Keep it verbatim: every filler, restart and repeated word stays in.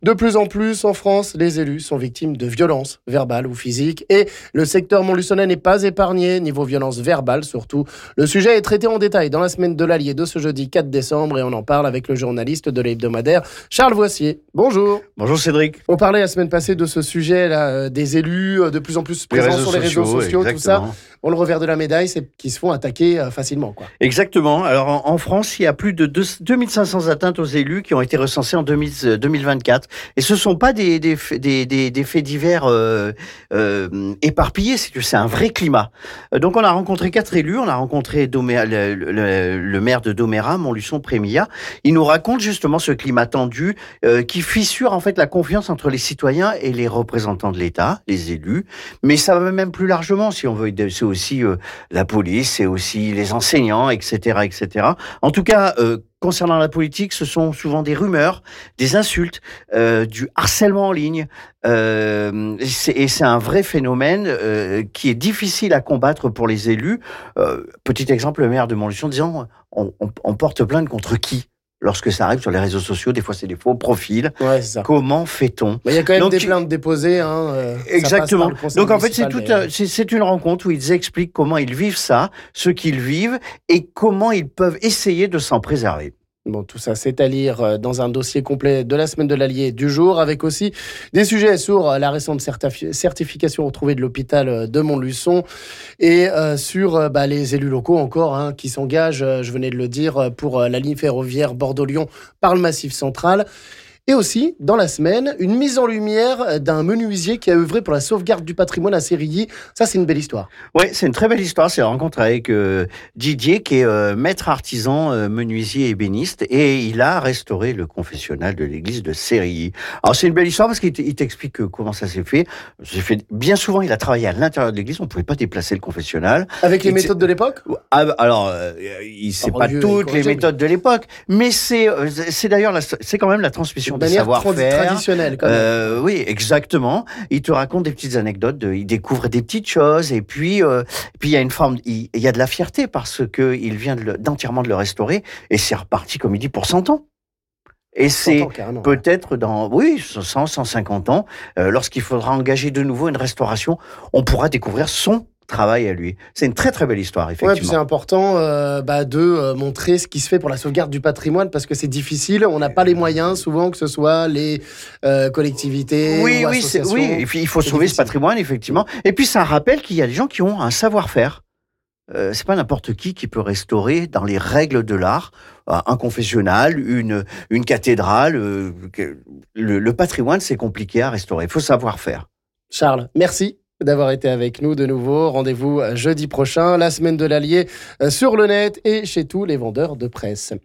De plus en plus, en France, les élus sont victimes de violences verbales ou physiques et le secteur montluçonnais n'est pas épargné, niveau violence verbale surtout. Le sujet est traité en détail dans la semaine de l'Allier de ce jeudi quatre décembre et on en parle avec le journaliste de l'hebdomadaire Charles Voissier. Bonjour. Bonjour Cédric. On parlait la semaine passée de ce sujet là, euh, des élus euh, de plus en plus présents sur les réseaux sociaux, exactement. tout ça. Bon, le revers de la médaille, c'est qu'ils se font attaquer euh, facilement, quoi. Exactement. Alors en, en France, il y a plus de deux mille cinq cents atteintes aux élus qui ont été recensées en deux mille vingt-quatre. Et ce ne sont pas des, des, des, des, des faits divers euh, euh, éparpillés, c'est que c'est un vrai climat. Donc on a rencontré quatre élus, on a rencontré Doméa, le, le, le maire de Domérat, Montluçon-Prémillat. Il nous raconte justement ce climat tendu euh, qui fissure en fait la confiance entre les citoyens et les représentants de l'État, les élus. Mais ça va même plus largement, si on veut. C'est aussi euh, la police, c'est aussi les enseignants, et cetera, et cetera. En tout cas, euh, concernant la politique, ce sont souvent des rumeurs, des insultes, euh, du harcèlement en ligne. Euh, c'est, et c'est un vrai phénomène euh, qui est difficile à combattre pour les élus. Euh, petit exemple, le maire de Montluçon disant on, on, on porte plainte contre qui ? Lorsque ça arrive sur les réseaux sociaux, des fois c'est des faux profils. Ouais, c'est ça. Comment fait-on ? Il y a quand même Donc, des plaintes déposées. Hein, euh, exactement. Donc en fait, c'est, municipal, toute, mais... c'est, c'est une rencontre où ils expliquent comment ils vivent ça, ce qu'ils vivent et comment ils peuvent essayer de s'en préserver. Bon, tout ça, c'est à lire dans un dossier complet de la semaine de l'Allier du jour, avec aussi des sujets sur la récente certifi- certification retrouvée de l'hôpital de Montluçon et euh, sur bah, les élus locaux encore hein, qui s'engagent, je venais de le dire, pour la ligne ferroviaire Bordeaux-Lyon par le Massif central. Et aussi, dans la semaine, une mise en lumière d'un menuisier qui a œuvré pour la sauvegarde du patrimoine à Sérilly. Ça, c'est une belle histoire. Oui, c'est une très belle histoire. C'est la rencontre avec euh, Didier, qui est euh, maître artisan, euh, menuisier ébéniste, et il a restauré le confessionnal de l'église de Sérilly. Alors, c'est une belle histoire parce qu'il il t'explique comment ça s'est fait. C'est fait. Bien souvent, il a travaillé à l'intérieur de l'église. On ne pouvait pas déplacer le confessionnal. Avec les et méthodes de l'époque ? ah, Alors, euh, il sait pas vieux, toutes les méthodes de l'époque, mais c'est, c'est d'ailleurs, la, c'est quand même la transmission de savoir-faire. Traditionnelle, quand même. Euh, oui, exactement. Il te raconte des petites anecdotes, de, il découvre des petites choses, et puis, euh, puis il y a une forme, il, il y a de la fierté parce que il vient de le, d'entièrement de le restaurer, et c'est reparti, comme il dit, pour cent ans. Et c'est ans, peut-être dans, oui, cent, cent cinquante ans, euh, lorsqu'il faudra engager de nouveau une restauration, on pourra découvrir son travail à lui. C'est une très très belle histoire, effectivement. Ouais, puis c'est important euh, bah, de euh, montrer ce qui se fait pour la sauvegarde du patrimoine parce que c'est difficile. On n'a pas les moyens, souvent, que ce soit les euh, collectivités oui, ou oui, associations. C'est, oui, et puis il faut sauver difficile. Ce patrimoine, effectivement. Et puis ça rappelle qu'il y a des gens qui ont un savoir-faire. Euh, c'est pas n'importe qui qui peut restaurer dans les règles de l'art euh, un confessionnal, une, une cathédrale. Euh, le, le patrimoine, c'est compliqué à restaurer. Il faut savoir faire. Charles, merci d'avoir été avec nous de nouveau. Rendez-vous jeudi prochain, la semaine de l'Allier, sur le net et chez tous les vendeurs de presse.